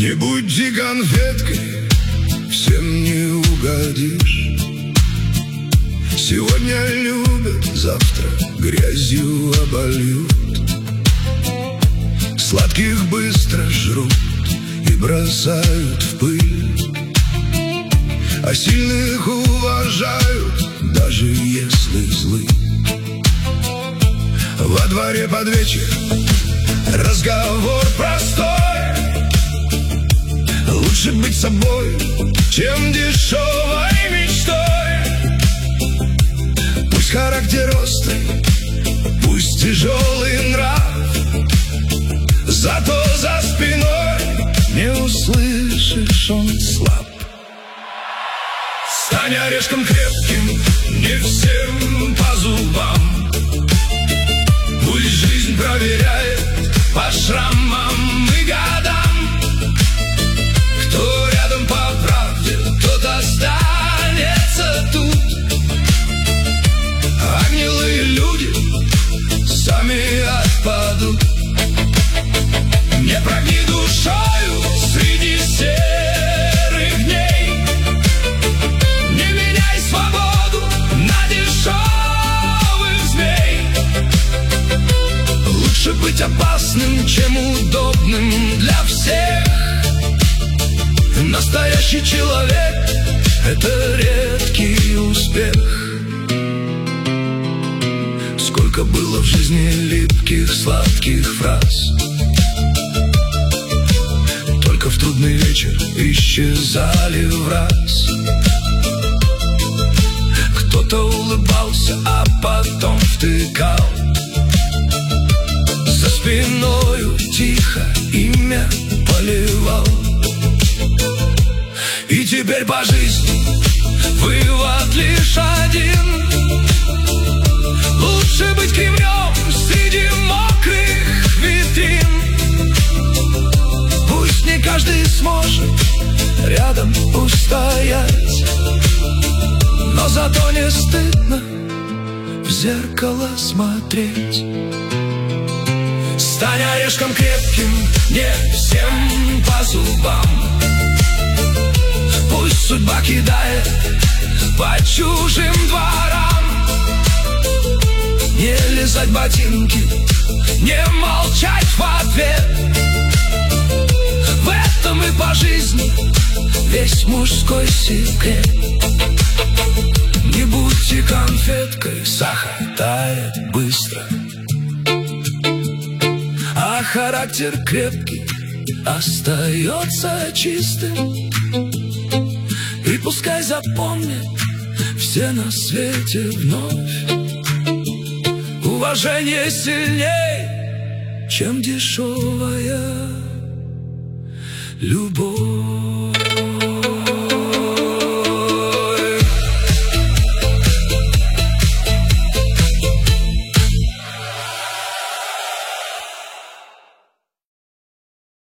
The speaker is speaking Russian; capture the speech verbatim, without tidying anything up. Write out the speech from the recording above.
Не будьте конфеткой, всем не угодишь. Сегодня любят, завтра грязью обольют. Сладких быстро жрут и бросают в пыль, а сильных уважают, даже если злы. Во дворе под вечер разговор простой: лучше быть собой, чем дешевой мечтой. Пусть характер острый, пусть тяжелый нрав, зато за спиной не услышишь, он слаб. Стань орешком крепким, не всем по зубам. Пусть жизнь проверяет по шрамам и годам. Кто рядом по правде, тот останется тут. А гнилые люди сами отпадут. Не прогни душою среди серых дней. Не меняй свободу на дешевых змей. Лучше быть опасным, чем удобным для всех. Настоящий человек — это редкий успех. Сколько было в жизни липких, сладких фраз, только в трудный вечер исчезали в раз. Кто-то улыбался, а потом втыкал за спиною тихо имя поливал. И теперь по жизни вывод лишь один: лучше быть кремнем среди мокрых витрин. Пусть не каждый сможет рядом устоять, но зато не стыдно в зеркало смотреть. Стань орешком крепким, не всем по зубам. Пусть судьба кидает по чужим дворам. Не лизать ботинки, не молчать в ответ. В этом и по жизни весь мужской секрет. Не будьте конфеткой, сахар тает быстро, а характер крепкий остается чистым. И пускай запомнят все на свете вновь: уважение сильней, чем дешевая любовь.